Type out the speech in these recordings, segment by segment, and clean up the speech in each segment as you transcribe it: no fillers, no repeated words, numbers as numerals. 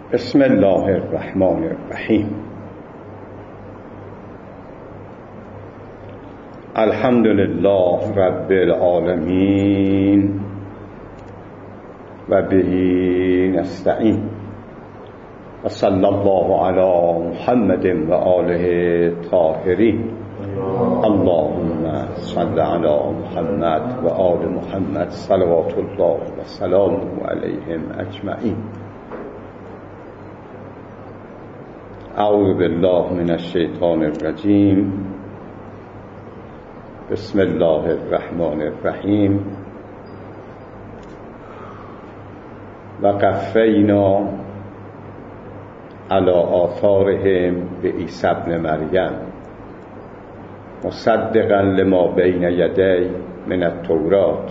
بسم الله الرحمن الرحیم. الحمد لله رب العالمین و به نستعین و صلی الله علی محمد و آله طاهرین. اللهم صل علی محمد و آل محمد صلوات الله و سلامه علیهم اجمعین. اعوذ بالله من الشیطان الرجیم. بسم الله الرحمن الرحیم. و قفینا علی آثارهم بعیسی ابن مریم مصدقا لما بین یدی من التوراة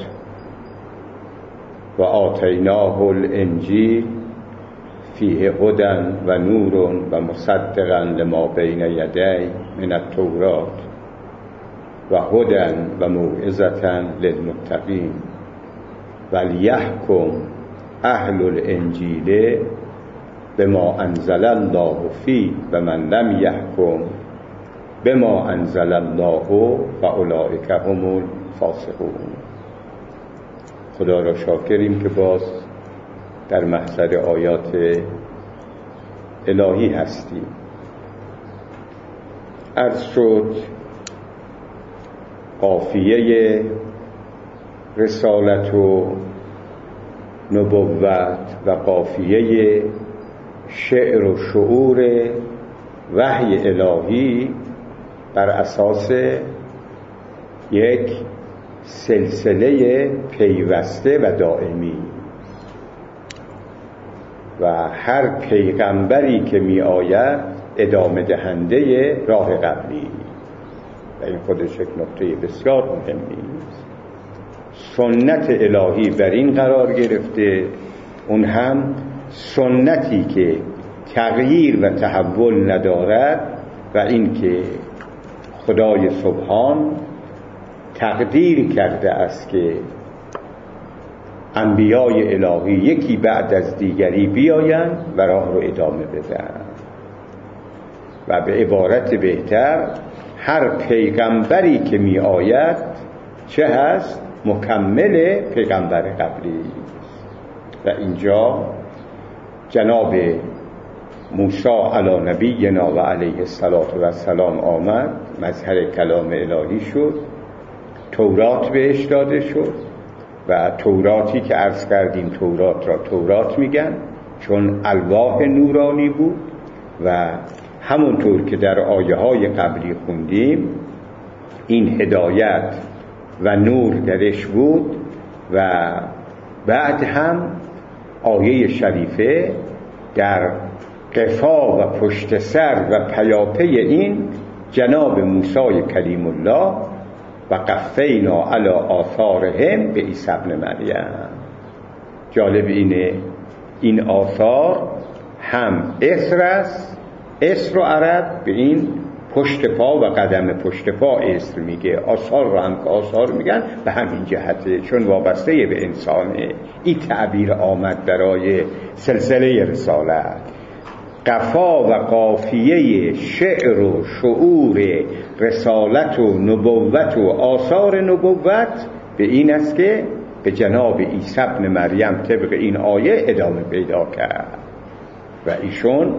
و آتیناه الانجیل فیه هدی و نور و مصدقا لما بین یدی من التوراة و هدی و موعظة للمتقین ولیحکم اهل الانجیل بما انزل الله فیه و من لم یحکم بما انزل الله فاولئک هم الفاسقون. خدا را شاکریم که باز در محضر آیات الهی هستیم. عرض شد قافیه رسالت و نبوت و قافیه شعر و شعور وحی الهی بر اساس یک سلسله پیوسته و دائمی و هر پیغمبری که می آید ادامه دهنده راه قبلی و این خودش یک نکته بسیار مهمی است. سنت الهی بر این قرار گرفته، اون هم سنتی که تغییر و تحول ندارد و این که خدای سبحان تقدیر کرده است که انبیای الهی یکی بعد از دیگری بیایند و راه رو ادامه بدن و به عبارت بهتر هر پیغمبری که می آید چه هست؟ مکمل پیغمبر قبلی است. و اینجا جناب موسی علی نبینا و علیه السلام آمد، مظهر کلام الهی شد، تورات بهش داده شد و توراتی که عرض کردیم تورات را تورات میگن چون الواح نورانی بود و همونطور که در آیه های قبلی خوندیم این هدایت و نور درش بود و بعد هم آیه شریفه در قفا و پشت سر و پیاپی این جناب موسی کلیم الله و قفینا علی آثارهم بعیسی ابن مریم. جالب اینه این آثار هم اثر است، اثر و عرب به این پشت پا و قدم پشت پا اثر میگه، آثار رو هم که آثار میگن به همین جهته چون وابسته به انسانه. این تعبیر آمد برای سلسله رسالت. قفا و قافیه شعر و شعور رسالت و نبوت و آثار نبوت به این است که به جناب عیسی ابن مریم طبق این آیه ادامه پیدا کرد و ایشون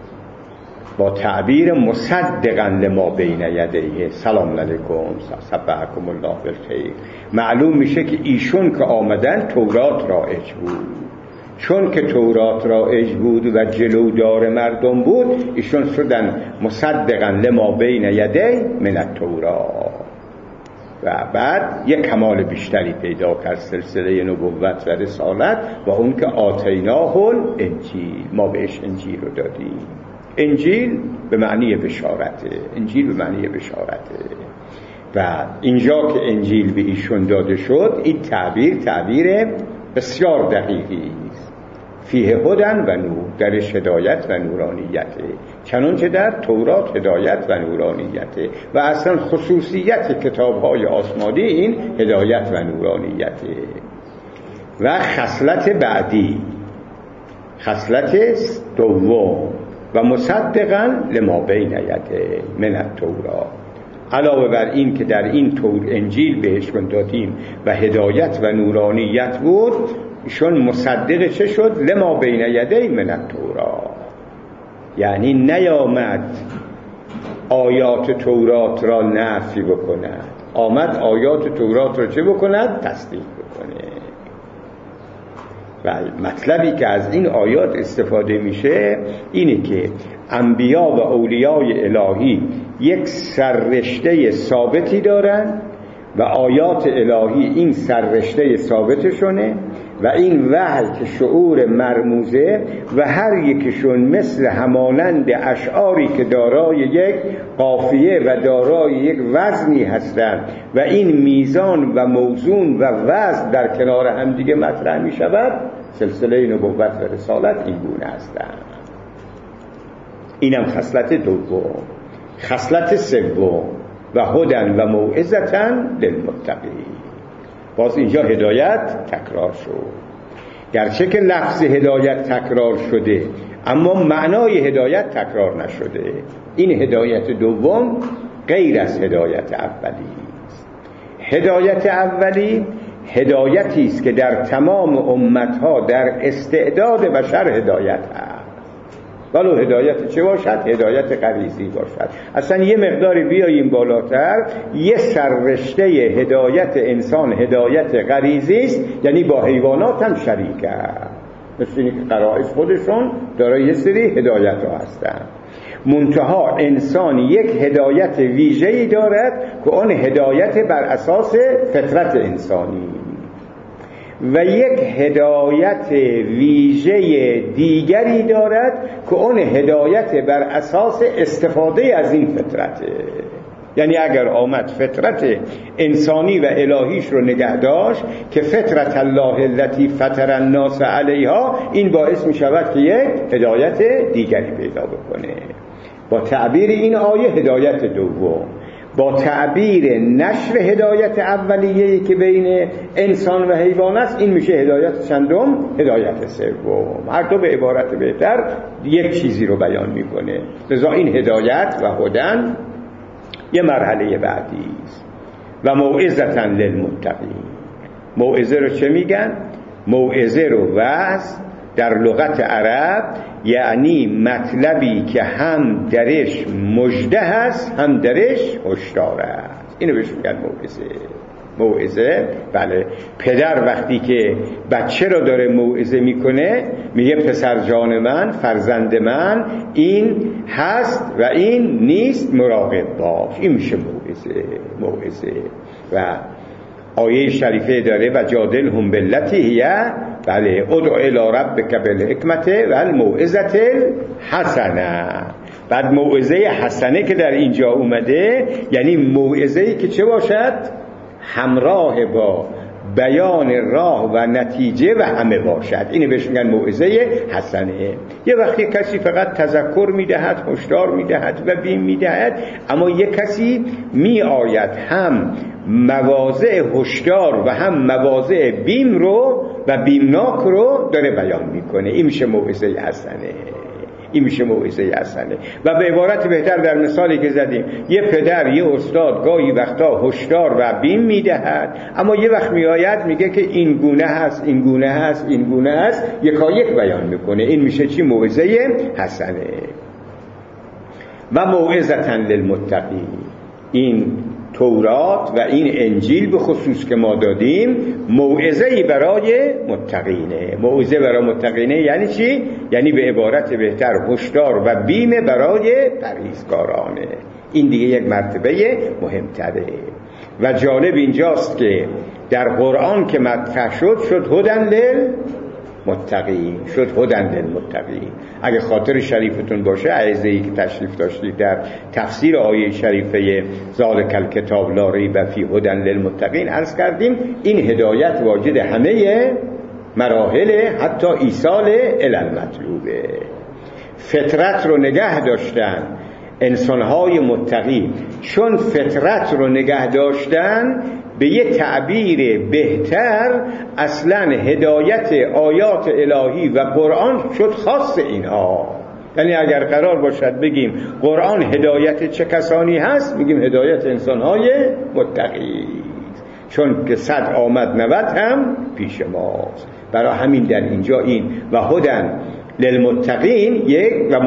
با تعبیر مصدقا لما بین یدیه سلام علیکم صبحکم الله بالخیر معلوم میشه که ایشون که آمدن تورات رایج بود. چون که تورات رایج بود و جلودار مردم بود ایشون شدن مصدقا لما بین یدی من التورات و بعد یک کمال بیشتری پیدا کرد سلسله نبوت و رسالت و اون که آتیناه الانجیل، ما بهش انجیل رو دادیم. انجیل به معنی بشارته، انجیل به معنی بشارته و اینجا که انجیل به ایشون داده شد این تعبیر بسیار دقیقی است. فیه هدی و نور، درش هدایت و نورانیته، چنانچه در تورات هدایت و نورانیته و اصلا خصوصیت کتاب‌های آسمانی این هدایت و نورانیته. و خصلت بعدی خصلت دوم و مصدقا لما بین یدیه من التورات، علاوه بر این که در این تور انجیل بهش دادیم و هدایت و نورانیت بود، ایشون مصدق چه شد؟ لما بین یدیه من التورات، یعنی نیامد آیات تورات را نفی بکند، آمد آیات تورات را چه بکند؟ تصدیق بکنه. و مطلبی که از این آیات استفاده میشه اینه که انبیا و اولیای الهی یک سررشته ثابتی دارن و آیات الهی این سررشته ثابتشونه و این وحی که شعور مرموزه و هر یکشون مثل همانند اشعاری که دارای یک قافیه و دارای یک وزنی هستند و این میزان و موزون و وزن در کنار هم دیگه مطرح می شود، سلسله نبوت و رسالت این گونه هستند. اینم خصلت دوم. خصلت سوم و هدن و موعظةً للمتقین. باز اینجا هدایت تکرار شد، گرچه که لفظ هدایت تکرار شده اما معنای هدایت تکرار نشده. این هدایت دوم غیر از هدایت اولی است. هدایت اولی هدایتی است که در تمام امتها در استعداد بشر هدایت هست، ولو هدایت چه باشد؟ هدایت غریزی باشد. اصلا یه مقداری بیاییم بالاتر، یه سررشته هدایت انسان هدایت غریزی است، یعنی با حیوانات هم شریکه، مثل اینکه قرائز خودشون دارای یه سری هدایت ها هستن. منتها انسان یک هدایت ویژه‌ای دارد که اون هدایت بر اساس فطرت انسانی و یک هدایت ویژه دیگری دارد که اون هدایت بر اساس استفاده از این فطرته. یعنی اگر آمد فطرت انسانی و الهیش رو نگه داشت که فطرت الله التي فطر الناس علیها، این باعث می شود که یک هدایت دیگری پیدا بکنه. با تعبیر این آیه هدایت دوم، با تعبیر نشر هدایت اولیه‌ای که بین انسان و حیوان است، این میشه هدایت چندم؟ هدایت سوم. هر دو به عبارت بهتر یک چیزی رو بیان میکنه. لذا این هدایت و هدن یه مرحله بعدی است. و موعظةً للمتقین. موعظه رو چه میگن؟ موعظه رو وعظ در لغت عرب یعنی مطلبی که هم درش مژده هست هم درش هشدار است. اینو بهش میگن موعظه. موعظه، بله، پدر وقتی که بچه رو داره موعظه میکنه میگه پسر جان من، فرزند من، این هست و این نیست، مراقب باش. این میشه موعظه. موعظه و آیه شریفه داره و جادلهم بالتی هی، بله، ادع الی ربک بالحکمت و الموعظة الحسنه. بعد موعظه حسنه که در اینجا اومده یعنی موعظه‌ای که چه باشد؟ همراه با بیان راه و نتیجه و همه باشد. اینو بهش میگن موعظه حسنه. یه وقتی کسی فقط تذکر میدهد، هشدار میدهد و بیم میدهد، اما یه کسی میآید هم مواضع هشدار و هم مواضع بیم رو و بیمناک رو داره بیان میکنه. این میشه موعظه حسنه. این میشه موعظه حسنه. و به عبارت بهتر در مثالی که زدیم، یه پدر، یه استاد گاهی وقتا هشدار و بیم میدهد، اما یه وقت میآید میگه که این گونه هست، این گونه هست، این گونه هست، یکایک بیان میکنه. این میشه چی؟ موعظه حسنه. و موعظةً للمتقین. این تورات و این انجیل به خصوص که ما دادیم موعظه‌ای برای متقینه. موعظه برای متقینه یعنی چی؟ یعنی به عبارت بهتر هشدار و بیم برای پرهیزکارانه. این دیگه یک مرتبه مهمتره. و جالب اینجاست که در قرآن که مطرح شد هدن للمتقین، شد هدن للمتقین. اگه خاطر شریفتون باشه، عزیزی که تشریف داشتید در تفسیر آیه شریفه ذالک الکتاب لا ریب فیه هدن للمتقین عرض کردیم این هدایت واجد همه مراحل حتی ایصال الی المطلوبه. فطرت رو نگه داشتن انسانهای متقی، چون فطرت رو نگه داشتن به یه تعبیر بهتر اصلا هدایت آیات الهی و قرآن شد خاص اینها. یعنی اگر قرار باشد بگیم قرآن هدایت چه کسانی هست، میگیم هدایت انسانهای متقی، چون که 100 آمد 90 هم پیش ماست. برای همین در اینجا این و هدن للمتقین یک و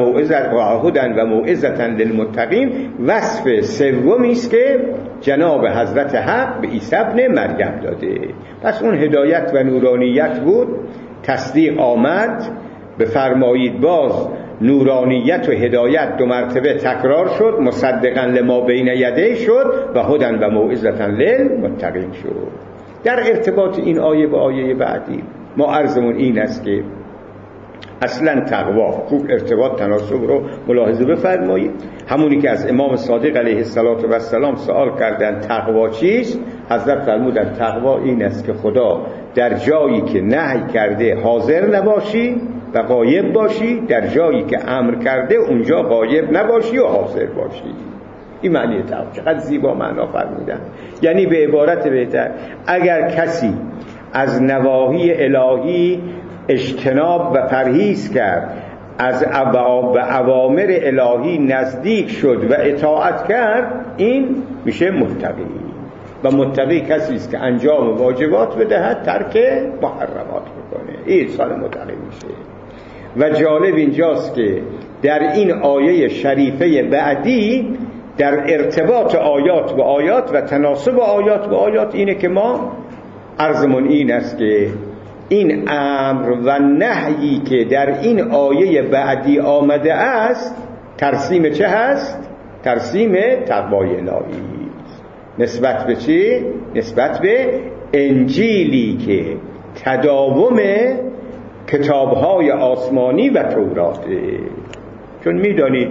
موعظة للمتقین وصف سومی است که جناب حضرت حق به عیسی ابن مریم داده. پس اون هدایت و نورانیت بود، تصدیق آمد، بفرمایید باز نورانیت و هدایت 2 مرتبه تکرار شد، مصدقا لما بین یدیه شد و هدن و موعظة للمتقین شد. در ارتباط این آیه با آیه بعدی ما عرضمون این است که اصلا تقوا، خوب ارتباط تناسب رو ملاحظه بفرمایید. همونی که از امام صادق علیه السلام سوال کردن تقوا چیست، حضرت فرمودند تقوا این است که خدا در جایی که نهی کرده حاضر نباشی و غایب باشی، در جایی که امر کرده اونجا غایب نباشی و حاضر باشی. این معنی تقوا. چقدر زیبا معنا فرمودن. یعنی به عبارت بهتر اگر کسی از نواهی الهی اجتناب و پرهیز کرد، از اوامر الهی نزدیک شد و اطاعت کرد، این میشه متقی. و متقی کسی است که انجام واجبات بدهد، ترک محرمات بکنه، این انسان متقی میشه. و جالب اینجاست که در این آیه شریفه بعدی در ارتباط آیات با آیات و تناسب آیات با آیات اینه که ما عرضمون این است که این امر و نهی که در این آیه بعدی آمده است ترسیم چه هست؟ ترسیم تقوای الهی. نسبت به چی؟ نسبت به انجیلی که تداوم کتاب‌های آسمانی و توراته. چون می‌دانید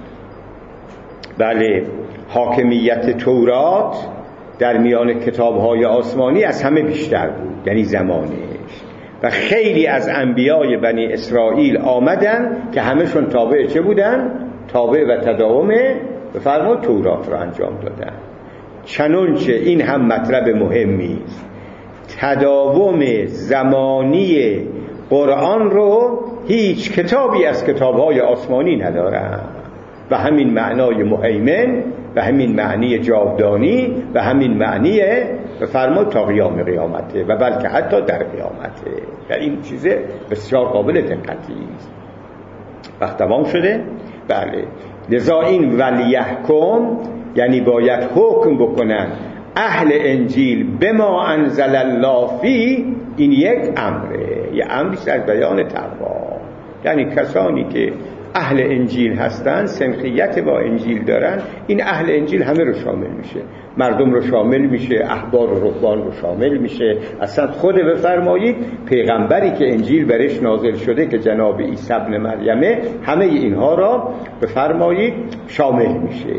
بله حاکمیت تورات در میان کتاب‌های آسمانی از همه بیشتر بود، یعنی زمانش، و خیلی از انبیای بنی اسرائیل آمدن که همشون تابع چه بودن؟ تابع و تداوم بفرمایید تورات را انجام دادن. چنانچه این هم مطلب مهمی است، تداوم زمانی قرآن رو هیچ کتابی از کتاب‌های آسمانی ندارن، و همین معنای مهیمن و همین معنی جاودانی و همین معنی بفرمایید تا قیام قیامته و بلکه حتی در قیامته. و این چیز بسیار قابل دقتی است. وقت تمام شده؟ بله. لذا این ولیحکم یعنی باید حکم بکنن اهل انجیل بما انزل الله فی، این یک امره، یه امری از بیان تقوا. یعنی کسانی که اهل انجیل هستن، سنخیت با انجیل دارن، این اهل انجیل همه رو شامل میشه، مردم رو شامل میشه، احبار و رهبان رو شامل میشه، اصلا خود بفرمایید پیغمبری که انجیل برش نازل شده که جناب عیسی ابن مریمه، همه اینها را بفرمایید شامل میشه.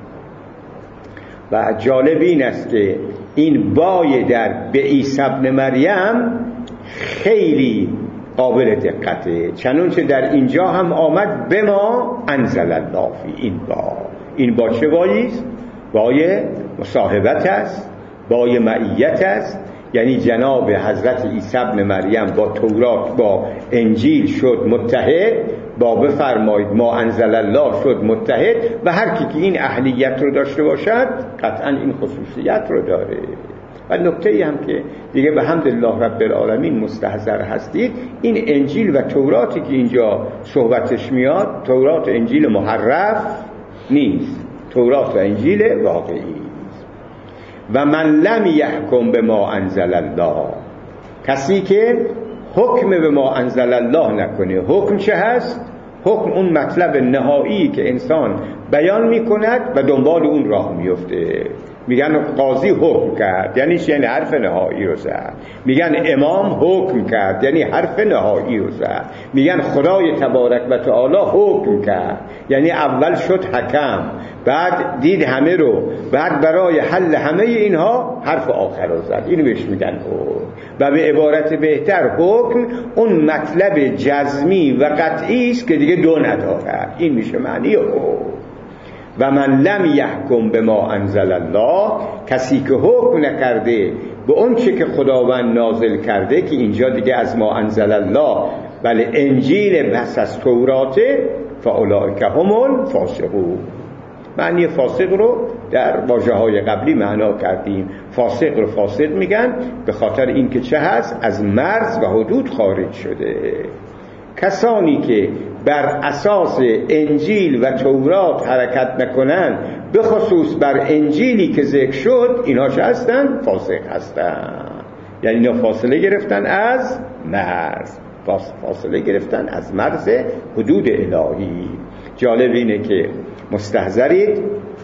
و جالب این است که این بای در به عیسی ابن مریم خیلی قابل دقته، چنانچه در اینجا هم آمد به ما انزل الله فی. این با چه باییست؟ بای مصاحبت است، بای معیت است. یعنی جناب حضرت عیسی ابن مریم با تورات با انجیل شد متحد، با بفرمایید ما انزل الله شد متحد، و هر کی که این اهلیت رو داشته باشد قطعا این خصوصیت رو داره. و نکته‌ای هم که دیگه به حمدالله رب العالمین مستحضر هستید، این انجیل و توراتی که اینجا صحبتش میاد، تورات و انجیل محرف نیست، تورات و انجیل واقعی است. و من لم یحکم بما انزل الله، کسی که حکم به ما انزل الله نکنه. حکم چه هست؟ حکم اون مطلب نهایی که انسان بیان میکند و دنبال اون راه میفته. میگن قاضی حکم کرد، یعنی حرف نهایی رو زد. میگن امام حکم کرد، یعنی حرف نهایی رو زد. میگن خدای تبارک و تعالی حکم کرد، یعنی اول شد حکم، بعد دید همه رو، بعد برای حل همه اینها حرف آخر رو زد. اینو بهش میگن حکم. و به عبارت بهتر حکم اون مطلب جزمی و قطعی است که دیگه دو ندارد. این میشه معنی حکم. و من لم یحکم بما انزل الله، کسی که حکم نکرده به اون چه که خداوند نازل کرده، که اینجا دیگه از ما انزل الله بله انجیل بس از توراته، فاولئک هم الفاسقون. معنی فاسق رو در واژه‌های قبلی معنا کردیم. فاسق رو فاسق میگن به خاطر اینکه چه هست؟ از مرز و حدود خارج شده. کسانی که بر اساس انجیل و تورات حرکت نکنن، به خصوص بر انجیلی که ذکر شد، اینها چه هستن؟ فاسق هستن. یعنی اینا فاصله گرفتن از مرز، فاصله گرفتن از مرز حدود الهی. جالب اینه که مستحضرید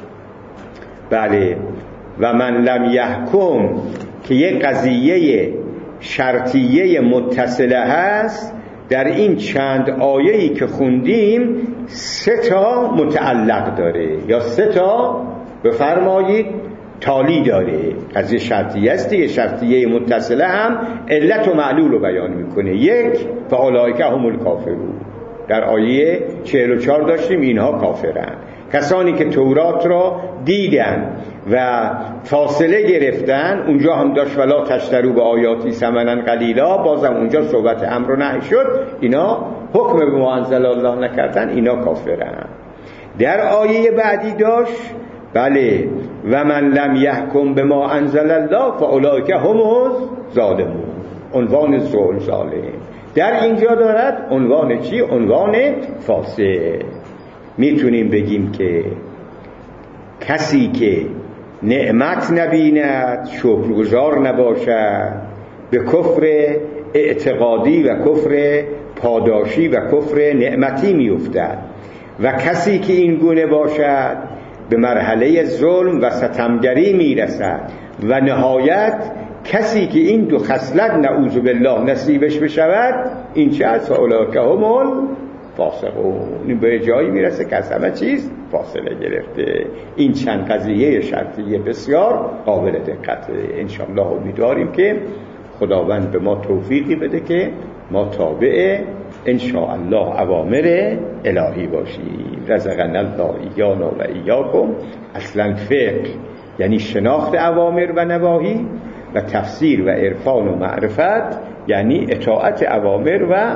بله و من لم یحکم که یک قضیه شرطیه متصله هست، در این چند آیه‌ای که خوندیم 3 تا متعلق داره یا 3 تا بفرمایید تالی داره. قضیه شرطیه است دیگه. شرطیه متصله هم علت و معلول رو بیان میکنه. 1 فاولئک هم الکافرون، در آیه 44 داشتیم اینها کافرن. کسانی که تورات را دیدن و فاصله گرفتن، اونجا هم داشت ولا تشترو به آیاتی ثمنا قلیلا، بازم اونجا صحبت امر و نهی شد، اینا حکم به ما انزل الله نکردن، اینا کافرن. در آیه بعدی داشت بله و من لم یحکم به ما انزل الله فاولئک هم الظالمون، عنوان ظالم. در اینجا دارد عنوان چی؟ عنوان فاسق. میتونیم بگیم که کسی که نعمت نبیند، شکرگزار نباشد، به کفر اعتقادی و کفر پاداشی و کفر نعمتی میافتد. و کسی که این گونه باشد به مرحله ظلم و ستمگری میرسد. و نهایت کسی که این 2 خصلت نعوذ بالله نصیبش بشود، این چه است؟ فاولئک هم الفاسقون. این به جایی میرسه که از همه چیز فاصله گرفته. این چند قضیه شرطیه بسیار قابل دقته. انشاءالله امیدواریم که خداوند به ما توفیقی بده که ما تابع انشاءالله اوامر الهی باشیم. رزقنا الله ایانا و ایاکم. اصلا فقه یعنی شناخت اوامر و نواهی، و تفسیر و عرفان و معرفت یعنی اطاعت اوامر و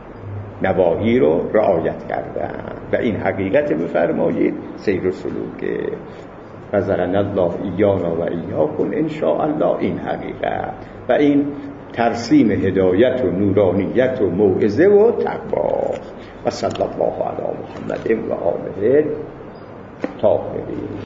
نواهی رو رعایت کردن. و این حقیقت بفرمایید سیر و سلوک رزقنا الله ایانا و ایاکم انشاءالله. این حقیقت و این ترسیم هدایت و نورانیت و موعظه و تقوا. و صلی الله علی محمد و آله الطاهرین.